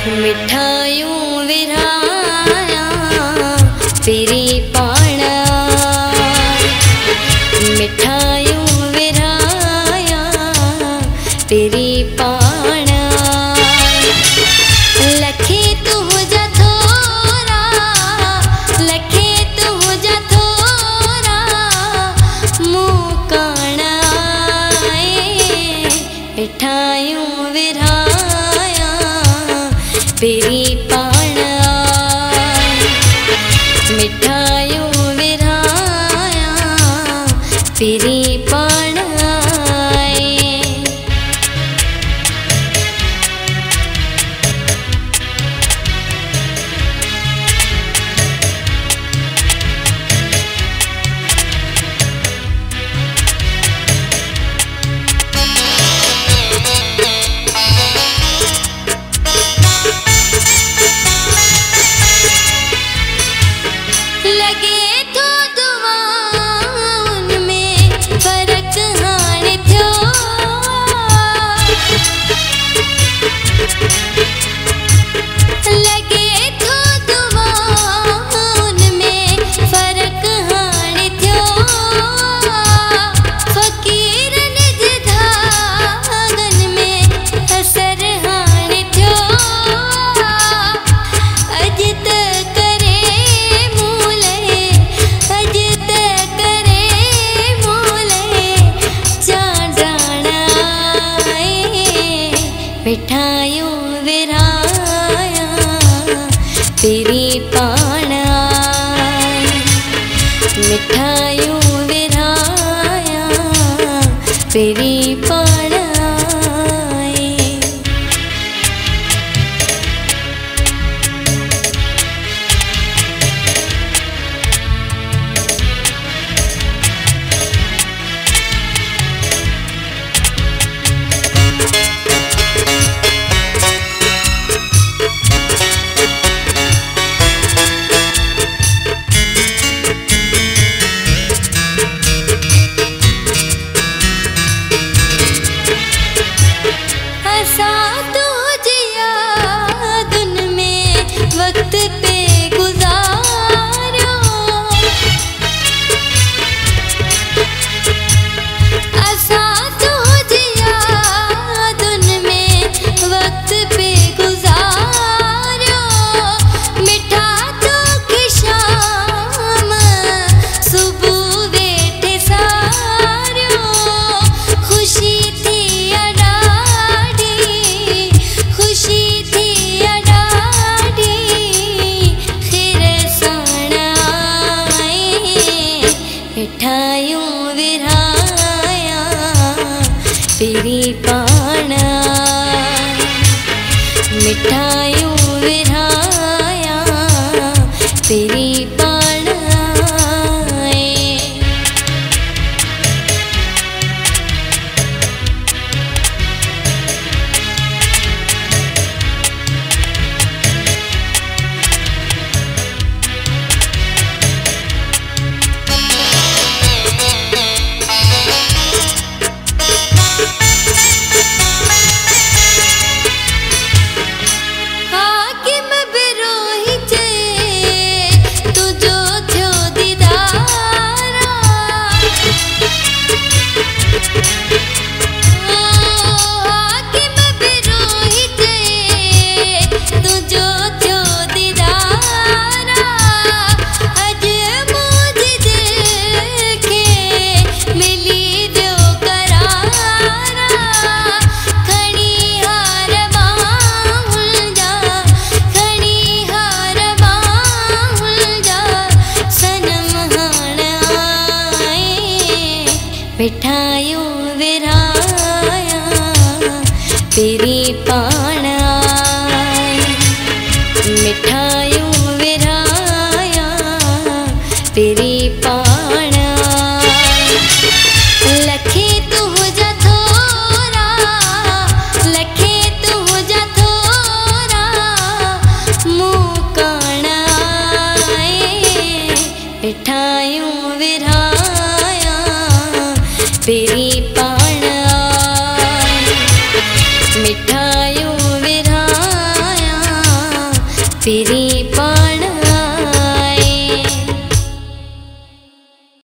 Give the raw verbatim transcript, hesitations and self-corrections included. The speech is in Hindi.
मिठायूं विरहाया तेरी पाण मिठायूं विरहाया तेरी पाण लखे तुझा थोरा लखे तुझा थोरा मुकाण मिठायूं विरहाया तेरी पाण मिठायूं विरहाया तेरी पाण मिठायूं विरहाया तेरी पाण मिठायूं विरहाया तेरी पाण वक्त पे गुजारो असा तुझी यादुन में वक्त पे गुजारो मिठा तो की शाम सुबह वेठे सारो खुशी थी अडाड़ी खुशी थी मिठायूं विरहाया तेरी पाण मिठायूं विरहाया तेरी पाण मिठायूं विरहाया तेरी पाण मिठायूं विरहाया तेरी पाण लखे तुझा थोरा लखे तुझा थोरा मुकाण मिठायूं विरहाया तेरी पाण मिठायूं विरहाया पेरी पा